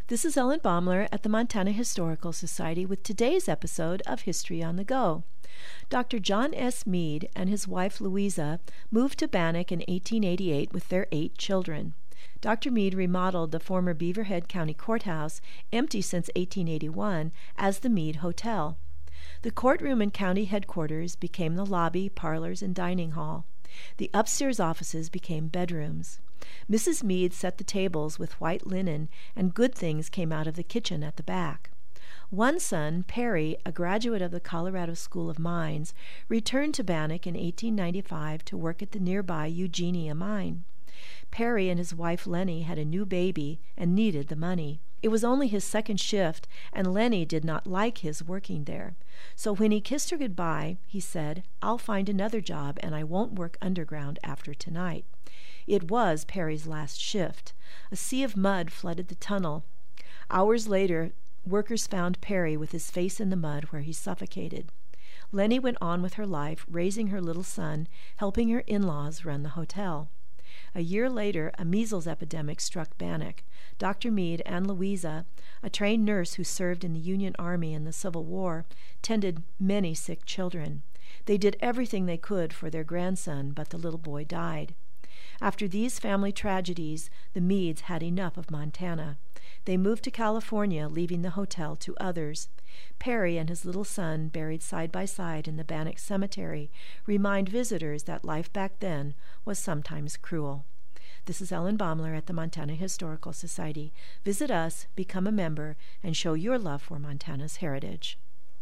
This is Ellen Baumler at the Montana Historical Society with today's episode of History on the Go. Dr. John S. Mead and his wife Louisa moved to Bannack in 1888 with their 8 children. Dr. Mead remodeled the former Beaverhead County Courthouse, empty since 1881, as the Mead Hotel. The courtroom and county headquarters became the lobby, parlors, and dining hall. The upstairs offices became bedrooms. Mrs. Mead set the tables with white linen, and good things came out of the kitchen at the back. One son, Perry, a graduate of the Colorado School of Mines, returned to Bannack in 1895 to work at the nearby Eugenia mine. Perry and his wife Lenny had a new baby and needed the money. It was only his second shift, and Lenny did not like his working there. So when he kissed her goodbye, he said, "I'll find another job, and I won't work underground after tonight." It was Perry's last shift. A sea of mud flooded the tunnel. Hours later, workers found Perry with his face in the mud where he suffocated. Lenny went on with her life, raising her little son, helping her in-laws run the hotel. A year later, a measles epidemic struck Bannack. Dr. Mead and Louisa, a trained nurse who served in the Union Army in the Civil War, tended many sick children. They did everything they could for their grandson, but the little boy died. After these family tragedies, the Meads had enough of Montana. They moved to California, leaving the hotel to others. Perry and his little son, buried side by side in the Bannack Cemetery, remind visitors that life back then was sometimes cruel. This is Ellen Baumler at the Montana Historical Society. Visit us, become a member, and show your love for Montana's heritage.